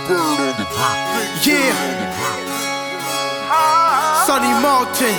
Yeah, Sonny Martin,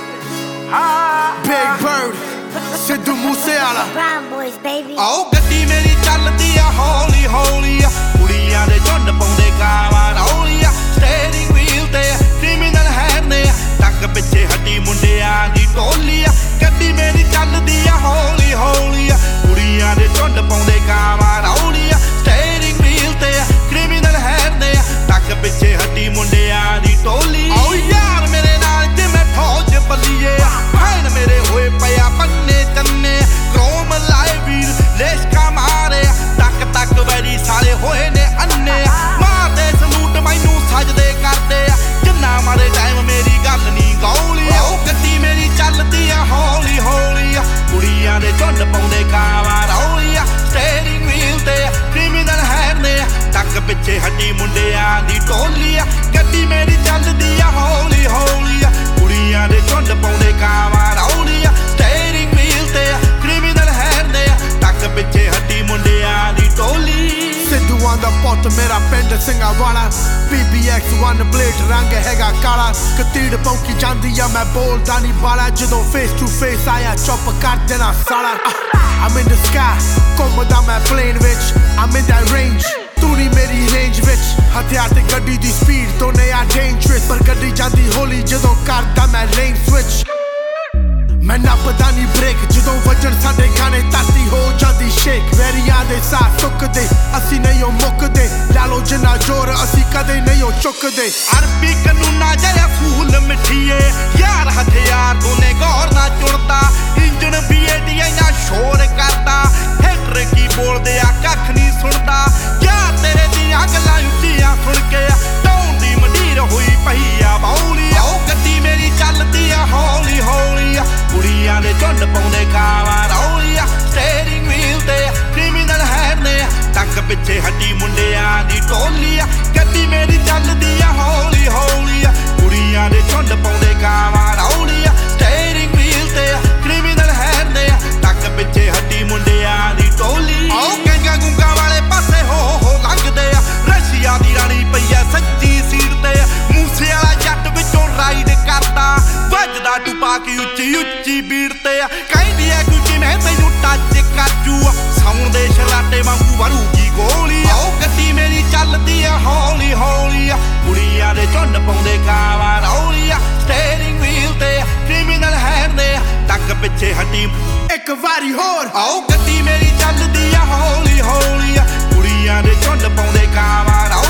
Big Bird, Sidhu Moosewala. Brown boys, baby. ਆਓ ਗੱਡੀ ਮੇਰੀ ਚੱਲਦੀ ਆ ਹੌਲੀ ਹੌਲੀ ਆ ਕੁੜੀਆਂ ਦੇ ਝੁੰਡ ਪਾਉਂਦੇ ਕਾਵਾਂ ਰੌਲੀ ਆ ਸਟੀਅਰਿੰਗ ਵੀਲ ਤੇ ਕ੍ਰਿਮੀਨਲ ਹੈਂਡ ਨੇ ਟੱਕ ਪਿੱਛੇ ਹੱਡੀ ਮੁੰਡਿਆਂ ਦੀ ਟੋਲੀ ਆ ਗੱਡੀ ਮੇਰੀ ਚੱਲਦੀ ਆ ਹੌਲੀ ਹੌਲੀ ਆ ਕੁੜੀਆਂ ਦੇ ਝੁੰਡ ਪਾਉਂਦੇ ਕਾਵਾਂ ਰੌਲੀ ਆ ਸਟੀਅਰਿੰਗ ਵੀਲ ਤੇ ਕ੍ਰਿਮੀਨਲ ਹੈਂਡ ਨੇ ਟੱਕ ਪਿੱਛੇ ਹੱਡੀ ਮੁੰਡਿਆਂ ਦੀ ਟੋਲੀ ਆਓ ਯਾਰ ਮੇਰੇ ਨਾਲ ਜਿਵੇਂ ਫੌਜ ਬੱਲੀਏ ਭੈਣ ਮੇਰੇ ਹੋਏ ਪਿਆ ਬੰਨੇ ਤੰਨੇ ਕ੍ਰੋਮ ਲਾਏ ਵੀਰ ਲੇਸ਼ਕਾ ਮਾਰੇ ਟੱਕ ਟੱਕ ਵੈਰੀ ਸਾਲੇ ਹੋਏ ਨੇ ਅੰਨੇ ਮਾਰਦੇ ਸਲੂਟ ਮੈਨੂੰ ਸਜਦੇ ਕਰਦੇ ਆ ਜਿੰਨਾ ਮਾਰੇ ਟਾਈਮ ਮੇਰੀ ਗੱਲ ਨਹੀਂ ਗੌਲੀ ਉਹ ਗੱਡੀ ਮੇਰੀ ਚੱਲਦੀ ਆ ਹੌਲੀ ਹੌਲੀ ਆ ਕੁੜੀਆਂ ਦੇ ਝੁੰਡ ਪਾਉਂਦੇ ਕਾਵਾਂ ਰੌਲੀ ਆ ਸਟੀਅਰਿੰਗ ਵੀਲ ਤੇ ਕ੍ਰਿਮੀਨਲ ਹੈਂਡ ਨੇ ਟੱਕ ਪਿੱਛੇ ਹੱਡੀ ਮੁੰਡਿਆਂ ਦੀ ਟੋਲੀ ਆ ਗੱਡੀ ਮੇਰੀ ਚੱਲਦੀ ਆ ਹੌਲੀ ਹੌਲੀ ਆ ਕੁੜੀਆਂ ਦੇ ਝੁੰਡ ਪਾਉਂਦੇ ਕਾਵਾਂ ਰੌਲੀ ਆ ਸਟੀਅਰਿੰਗ ਵੀਲ ਤੇ ਕ੍ਰਿਮੀਨਲ ਹੈਂਡ ਨੇ ਟੱਕ ਪਿੱਛੇ ਹੱਡੀ ਮੁੰਡਿਆਂ ਦੀ ਟੋਲੀ Sidhu on the pot, ਮੇਰਾ ਪਿੰਡ ਸਿੰਘਾਵਾਲਾ PBX one blade ਰੰਗ ਹੈਗਾ ਕਾਲਾ ਕਤੀੜ ਪੌਂਕੀ ਜਾਂਦੀ ਆ ਮੈਂ ਬੋਲਦਾ ਨਹੀਂ ਬਾਲਾ ਜਦੋਂ face to face ਆਇਆ ਚੁੱਪ ਕਰ ਦੇਣਾ ਸਾਲਾ I'm in the sky ਘੁੰਮਦਾ ਮੈਂ plane ਵਿੱਚ I'm in that range ਤੂੰ ਨਹੀਂ ਮੇਰੀ ਰੇਂਜ ਵਿੱਚ ਹਥਿਆਰ ਤੇ ਗੱਡੀ ਦੀ ਸਪੀਡ ਤੋਂ ਨੇ ਆ dangerous ਪਰ ਗੱਡੀ ਜਾਂਦੀ ਹੌਲੀ ਜਦੋਂ ਕਰਦਾ ਮੈਂ lane switch ਮੈਂ ਨੱਪਦਾ ਨਹੀਂ ਬ੍ਰੇਕ ਜਦੋਂ ਵੱਜਣ ਸਾਡੇ ਗਾਣੇ ਧਰਤੀ ਹੋ ਜਾਂਦੀ ਸ਼ੇਕ ਵੈਰੀਆਂ ਦੇ ਸਾਹ ਸੁੱਕਦੇ ਅਸੀਂ ਨਹੀਂ ਉਹ ਮੁੱਕਦੇ ਲਾ ਲੋ ਜਿੰਨਾ ਜ਼ੋਰ ਅਸੀਂ ਕਦੇ ਨਹੀਂ ਉਹ ਚੁੱਕਦੇ ਅਰਬੀ ਕਾਨੂੰਨਾਂ ਜਿਹੜਾ ਫੂਲ ਮਿੱਠੀਏ ਯਾਰ ਹਥਿਆਰ ਤੋਂ ਨੇ ਗੌਰ ਨਾ ਚੁਣਦਾ ਇੰਜਣ BAD ਇੰਨਾ ਸ਼ੋਰ ਕਰਦਾ ਹੈਟਰ ਕੀ ਬੋਲਦੇ ਆ ਕੱਖ ਨਹੀਂ ਸੁਣਦਾ ਯਾਰ ਤੇਰੇ ਦੀਆਂ ਗੱਲਾਂ ਉੱਚੀਆਂ ਸੁਣ ਕੇ ਟੌਣ ਦੀ ਮੰਡੀਰ ਹੋਈ ਪਈ ਆ ਬੌਲੀ ਉਹ ਗੱਡੀ ਮੇਰੀ ਚੱਲਦੀ ਆ ਹੌਲੀ ਹੌਲੀ ਆ ਕੁੜੀਆਂ ਦੇ ਝੁੰਡ ਪਾਉਂਦੇ ਕਾਵਾਂ ਰੌਲੀ ਆ ਸਟੀਅਰਿੰਗ ਵੀਲ ਤੇ ਕ੍ਰਿਮੀਨਲ ਹੈਂਡ ਨੇ ਟੱਕ ਪਿੱਛੇ ਹੱਡੀ ਮੁੰਡਿਆਂ ਦੀ ਟੋਲੀ ਆ ਗੱਡੀ ਮੇਰੀ ਚੱਲਦੀ ਆ ਹੌਲੀ ਹੌਲੀ ਆ ਕੁੜੀਆਂ ਦੇ ਝੁੰਡ ਪਾਉਂਦੇ ਕਾਵਾਂ ਰੌਲੀ ਆ ਸਟੀਅਰਿੰਗ ਵੀਲ ਤੇ ਕ੍ਰਿਮੀਨਲ ਹੈਂਡ ਨੇ ਟੱਕ ਪਿੱਛੇ ਹੱਡੀ ਮੁੰਡਿਆਂ ਦੀ ਟੋਲੀ ਆਓ ਗੰਗਾ ਗੁੰਗਾ ਵਾਲੇ ਪਾਸੇ ਹੋ ਲੰਘਦੇ ਆ ਰਸ਼ੀਆ ਦੀ ਰਾਣੀ ਪਈ ਆ ਸੱਚੀ ਸੀਟ ਤੇ ਮੂਸੇਵਾਲਾ ਜੱਟ ਵਿੱਚੋਂ ਰਾਈਡ ਕਰਦਾ ਵੱਜਦਾ ਟੁਪਾ ਕੇ ਉੱਚੀ ਉੱਚੀ ਬੀੜ ਤੇ ਕਹਿੰਦੀ ਐ ਕੋਈ ਕਿਵੇਂ ਤੈਨੂੰ ਟੱਚ ਕਾਜੂ ਸਾਉਣ ਦੇ ਸ਼ਰਾਟੇ ਵਾਂਗੂ ਵਰੂਗੀ ਗੋਲੀ ਆਓ ਗੱਡੀ ਮੇਰੀ ਚੱਲਦੀ ਆ ਹੌਲੀ ਹੌਲੀ ਆ ਕੁੜੀਆਂ ਦੇ ਝੁੰਡ ਪਾਉਂਦੇ ਕਾਵਾਂ ਰੌਲੀ ਆ ਸਟੀਅਰਿੰਗ ਵੀਲ ਤੇ ਕ੍ਰਿਮੀਨਲ ਹੈਂਡ ਨੇ ਟੱਕ ਪਿੱਛੇ ਹੱਡੀ ਇੱਕ ਵਾਰੀ ਹੋਰ ਆਓ ਗੱਡੀ ਮੇਰੀ ਚੱਲਦੀ ਆ ਹੌਲੀ ਹੌਲੀ ਆ ਕੁੜੀਆਂ ਦੇ ਝੁੰਡ ਪਾਉਂਦੇ ਕਾਵਾਂ